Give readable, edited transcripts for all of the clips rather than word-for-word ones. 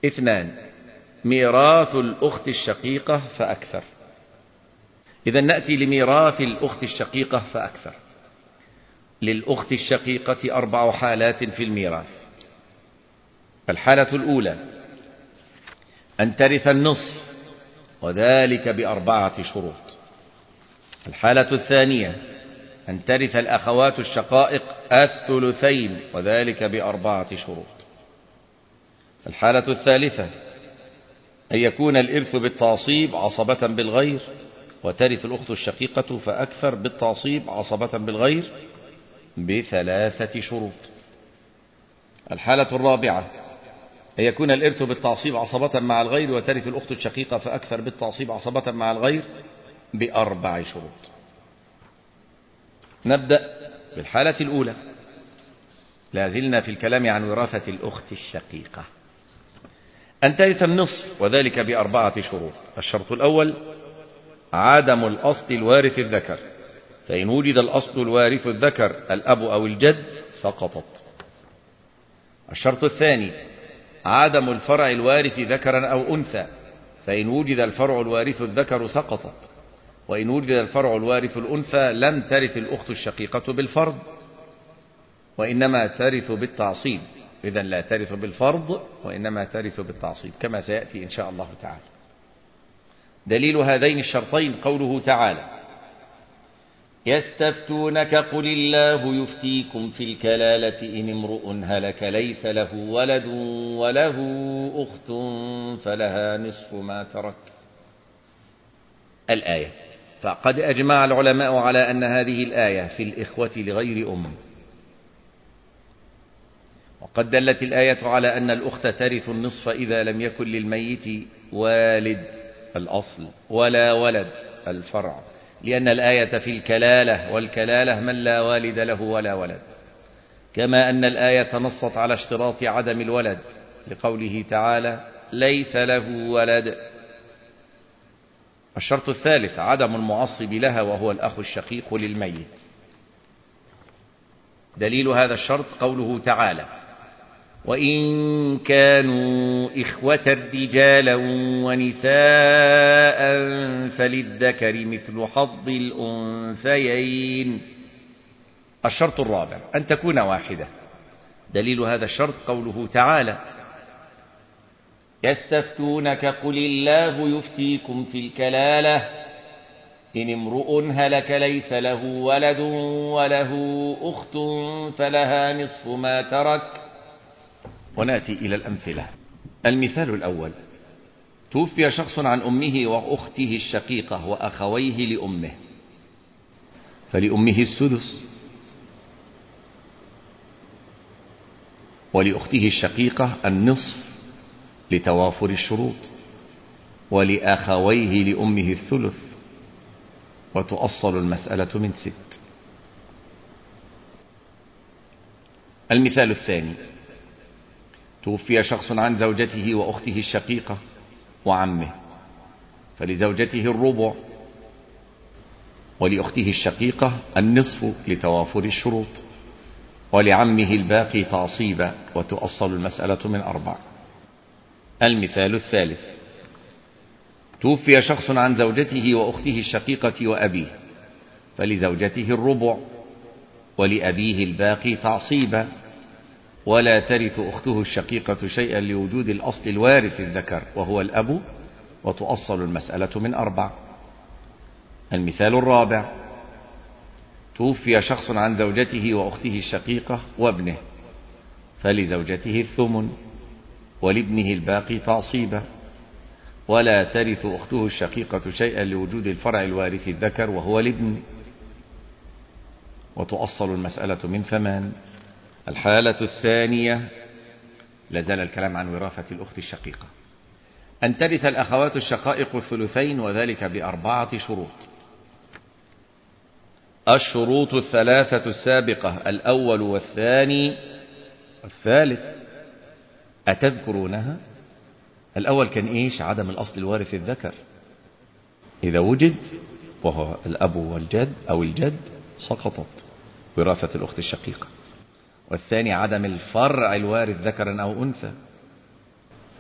2. ميراث الأخت الشقيقة فأكثر. إذا نأتي لميراث الأخت الشقيقة فأكثر. للأخت الشقيقة 4 حالات في الميراث. الحالة الأولى أن ترث النصف، وذلك ب4 شروط. الحالة الثانية أن ترث الأخوات الشقائق 1/3، وذلك ب4 شروط. الحالة الثالثة أن يكون الإرث بالتعصيب عصبة بالغير، وترث الأخت الشقيقة فأكثر بالتعصيب عصبة بالغير ب3 شروط. الحالة الرابعة أن يكون الإرث بالتعصيب عصبة مع الغير، وترث الأخت الشقيقة فأكثر بالتعصيب عصبة مع الغير ب4 شروط. نبدأ بالحالة الأولى. لازلنا في الكلام عن وراثة الأخت الشقيقة. أن ترث النصف، وذلك ب4 شروط. الشرط الأول عدم الأصل الوارث الذكر، فإن وجد الأصل الوارث الذكر الأب أو الجد سقطت. الشرط الثاني عدم الفرع الوارث ذكرا أو أنثى، فإن وجد الفرع الوارث الذكر سقطت، وإن وجد الفرع الوارث الأنثى لم ترث الأخت الشقيقة بالفرض، وإنما ترث بالتعصيب. إذن لا ترث بالفرض، وإنما ترث بالتعصيب، كما سيأتي إن شاء الله تعالى. دليل هذين الشرطين قوله تعالى: يستفتونك قل الله يفتيكم في الكلالة إن امرؤ هلك ليس له ولد وله أخت فلها نصف ما ترك. الآية. فقد أجمع العلماء على أن هذه الآية في الإخوة لغير أم، وقد دلت الآية على أن الأخت ترث النصف إذا لم يكن للميت والد الأصل ولا ولد الفرع، لأن الآية في الكلالة، والكلالة من لا والد له ولا ولد، كما أن الآية نصت على اشتراط عدم الولد لقوله تعالى: ليس له ولد. الشرط الثالث عدم المعصب لها، وهو الأخ الشقيق للميت. دليل هذا الشرط قوله تعالى: وإن كانوا إخوة رجالا ونساء فللذكر مثل حظ الأنثيين. الشرط الرابع أن تكون واحدة. دليل هذا الشرط قوله تعالى: يستفتونك قل الله يفتيكم في الكلالة إن امرؤ هلك ليس له ولد وله أخت فلها نصف ما ترك. ونأتي إلى الأمثلة. المثال الأول: توفي شخص عن أمه وأخته الشقيقة وأخويه لأمه، فلأمه السدس، ولأخته الشقيقة النصف لتوافر الشروط، ولأخويه لأمه الثلث، وتؤصل المسألة من 6. المثال الثاني: توفي شخص عن زوجته وأخته الشقيقة وعمه، فلزوجته الربع، ولأخته الشقيقة النصف لتوافر الشروط، ولعمه الباقي تعصيبا، وتؤصل المسألة من 4. المثال الثالث: توفي شخص عن زوجته وأخته الشقيقة وأبيه، فلزوجته الربع، ولأبيه الباقي تعصيبا، ولا ترث أخته الشقيقة شيئا لوجود الأصل الوارث الذكر وهو الأب، وتؤصل المسألة من 4. المثال الرابع: توفي شخص عن زوجته وأخته الشقيقة وابنه، فلزوجته الثمن، ولابنه الباقي تعصيبا، ولا ترث أخته الشقيقة شيئا لوجود الفرع الوارث الذكر وهو الابن، وتؤصل المسألة من 8. الحالة الثانية، لازال الكلام عن وراثة الأخت الشقيقة. أن ترث الأخوات الشقائق الثلثين، وذلك ب4 شروط. الشروط 3 السابقة: الأول والثاني والثالث. أتذكرونها؟ الأول كان إيش؟ عدم الأصل الوارث الذكر، إذا وجد وهو الأب والجد أو الجد سقطت وراثة الأخت الشقيقة. والثاني عدم الفرع الوارث ذكرا أو أنثى،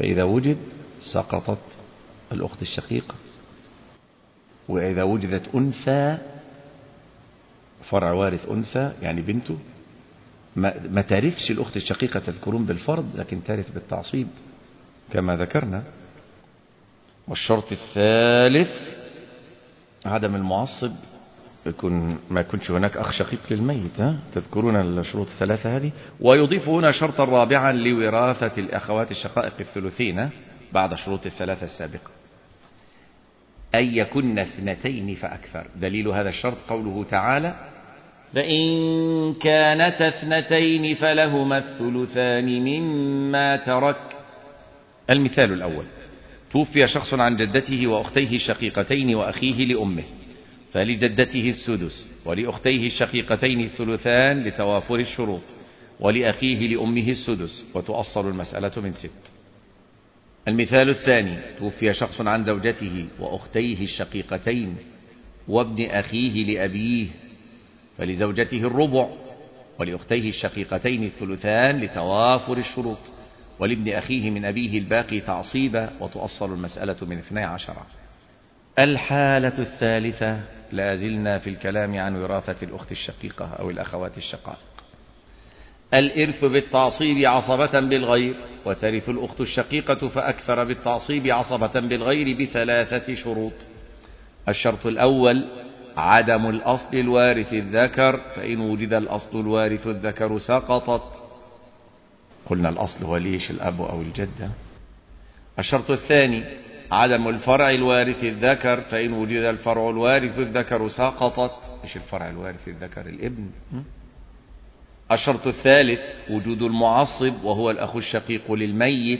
فإذا وجد سقطت الأخت الشقيقة. وإذا وجدت أنثى، فرع وارث أنثى يعني بنته، ما ترثش الأخت الشقيقة تذكرون بالفرض، لكن ترث بالتعصيب كما ذكرنا. والشرط الثالث عدم المعصب، ما يكونش هناك أخ شقيق للميت. تذكرون الشروط الثلاثة هذه. ويضيف هنا شرطا رابعا لوراثة الأخوات الشقائق الثلثين بعد شروط الثلاثة السابقة، أن يكن اثنتين فأكثر. دليل هذا الشرط قوله تعالى: فإن كانتا اثنتين فلهما الثلثان مما ترك. المثال الأول: توفي شخص عن جدته وأختيه الشقيقتين وأخيه لأمه، فلجدته السدس، ولأختيه الشقيقتين الثلثان لتوافر الشروط، ولأخيه لأمه السدس، وتؤصل المسألة من 6. المثال الثاني: توفي شخص عن زوجته وأختيه الشقيقتين وابن أخيه لأبيه، فلزوجته الربع، ولأختيه الشقيقتين الثلثان لتوافر الشروط، ولابن أخيه من أبيه الباقي تعصيبا، وتؤصل المسألة من 12. الحالة الثالثة، لا زلنا في الكلام عن وراثة الأخت الشقيقة أو الأخوات الشقائق. الإرث بالتعصيب عصبة بالغير، وترث الأخت الشقيقة فأكثر بالتعصيب عصبة بالغير ب3 شروط. الشرط الأول: عدم الأصل الوارث الذكر، فإن وجد الأصل الوارث الذكر سقطت. قلنا الأصل هو ليش الأب أو الجدة. الشرط الثاني: عدم الفرع الوارث الذكر، فإن وجد الفرع الوارث الذكر سقطت. إيش الفرع الوارث الذكر؟ الابن. الشرط الثالث: وجود المعصب وهو الأخ الشقيق للميت.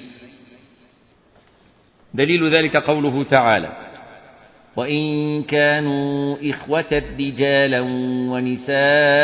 دليل ذلك قوله تعالى: وإن كانوا إخوة رجالا ونساء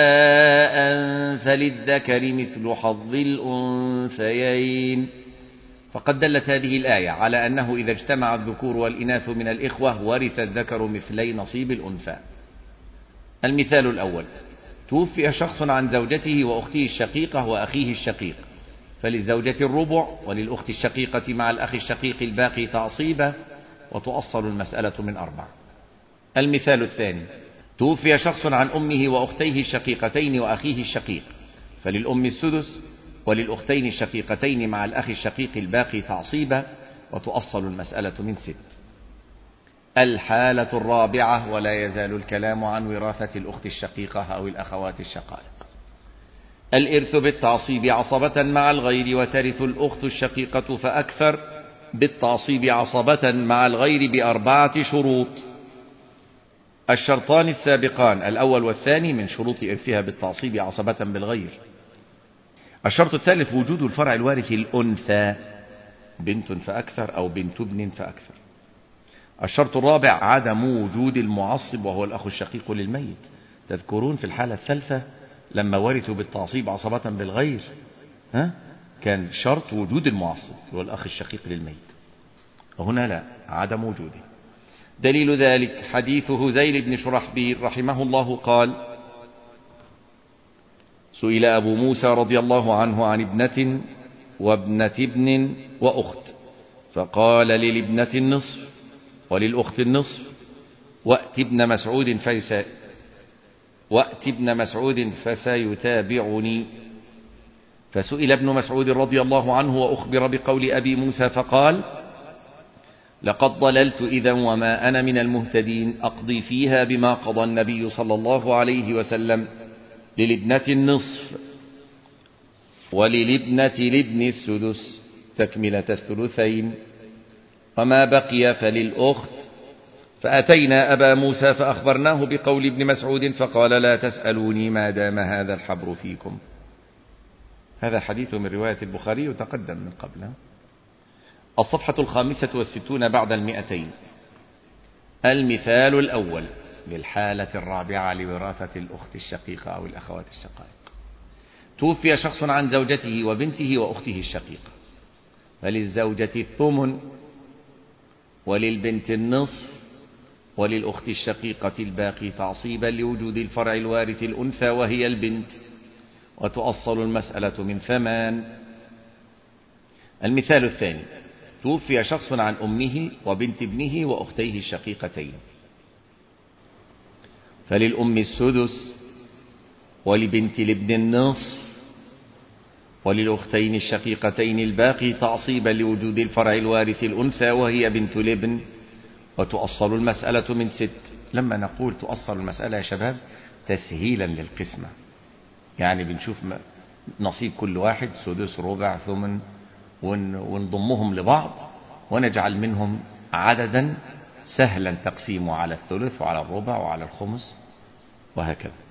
فللذكر مثل حظ الأنثيين. فقد دلت هذه الآية على أنه إذا اجتمع الذكور والإناث من الإخوة ورث الذكر مثلي نصيب الأنثى. المثال الأول: توفي شخص عن زوجته وأخته الشقيقة وأخيه الشقيق، فللزوجة الربع، وللأخت الشقيقة مع الأخ الشقيق الباقي تعصيبا، وتؤصل المسألة من 4. المثال الثاني: توفي شخص عن أمه وأختيه الشقيقتين وأخيه الشقيق، فللأم السدس، وللأختين الشقيقتين مع الأخ الشقيق الباقي تعصيبا، وتؤصل المسألة من 6. الحالة الرابعة، ولا يزال الكلام عن وراثة الأخت الشقيقة أو الأخوات الشقائق. الإرث بالتعصيب عصبة مع الغير، وترث الأخت الشقيقة فأكثر بالتعصيب عصبة مع الغير ب4 شروط. الشرطان السابقان الأول والثاني من شروط إرثها بالتعصيب عصبة بالغير. الشرط الثالث: وجود الفرع الوارث الأنثى، بنت فأكثر أو بنت ابن فأكثر. الشرط الرابع: عدم وجود المعصب وهو الأخ الشقيق للميت. تذكرون في الحالة الثالثة لما ورثوا بالتعصيب عصبة بالغير كان شرط وجود المعصب هو الأخ الشقيق للميت، وهنا لا، عدم وجوده. دليل ذلك حديث هزيل بن شرحبيل رحمه الله قال: سئل أبو موسى رضي الله عنه عن ابنة وابنة ابن وأخت، فقال: للابنة النصف وللأخت النصف، وأت ابن مسعود فسيتابعني. فسئل ابن مسعود رضي الله عنه وأخبر بقول أبي موسى فقال: لقد ضللت إذا وما أنا من المهتدين، أقضي فيها بما قضى النبي صلى الله عليه وسلم: للابنة النصف وللابنة لابن السدس تكملة الثلثين، وما بقي فللأخت. فأتينا أبا موسى فأخبرناه بقول ابن مسعود فقال: لا تسألوني ما دام هذا الحبر فيكم. هذا حديث من رواية البخاري وتقدم من قبل. الصفحة 65 بعد 200. المثال الأول للحالة الرابعة لوراثة الأخت الشقيقة أو الأخوات الشقائق: توفي شخص عن زوجته وبنته وأخته الشقيقة، فللزوجة الثمن، وللبنت النصف، وللأخت الشقيقة الباقي تعصيبا لوجود الفرع الوارث الأنثى وهي البنت، وتؤصل المسألة من 8. المثال الثاني: توفي شخص عن أمه وبنت ابنه وأختيه الشقيقتين، فللأم السدس، ولبنت الابن النصف، وللأختين الشقيقتين الباقي تعصيبا لوجود الفرع الوارث الأنثى وهي بنت الابن. وتؤصل المسألة من 6. لما نقول تؤصل المسألة يا شباب تسهيلا للقسمة، يعني بنشوف نصيب كل واحد، سدس ربع ثمن، ونضمهم لبعض ونجعل منهم عددا سهلا تقسيمه على الثلث وعلى الربع وعلى الخمس وهكذا.